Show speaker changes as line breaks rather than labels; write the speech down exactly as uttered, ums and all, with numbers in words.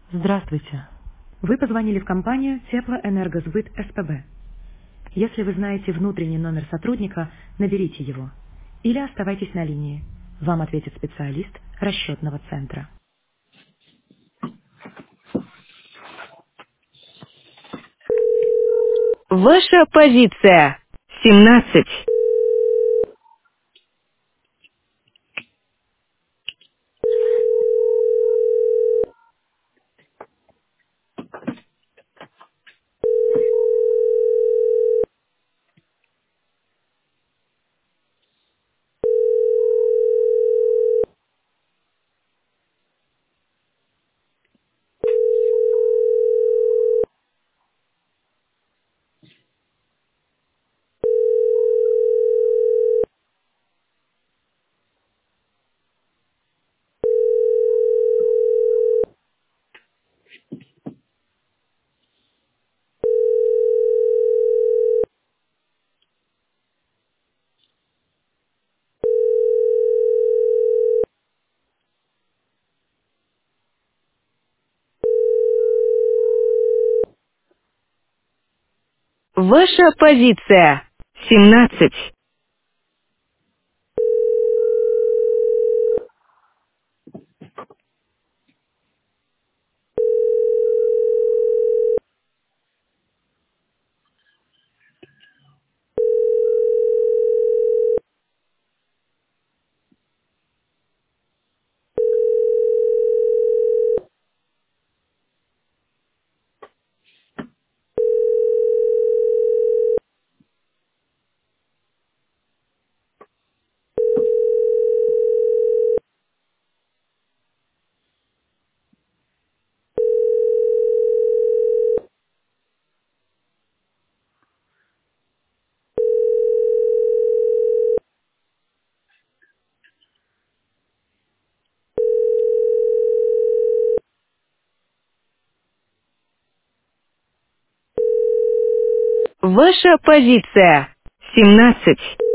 Здравствуйте. Вы позвонили в компанию Теплоэнергосбыт СПБ. Если вы знаете внутренний номер сотрудника, наберите его. Или оставайтесь на линии. Вам ответит специалист расчетного центра.
Ваша позиция. семнадцать. Ваша позиция. семнадцать. Ваша позиция. семнадцать.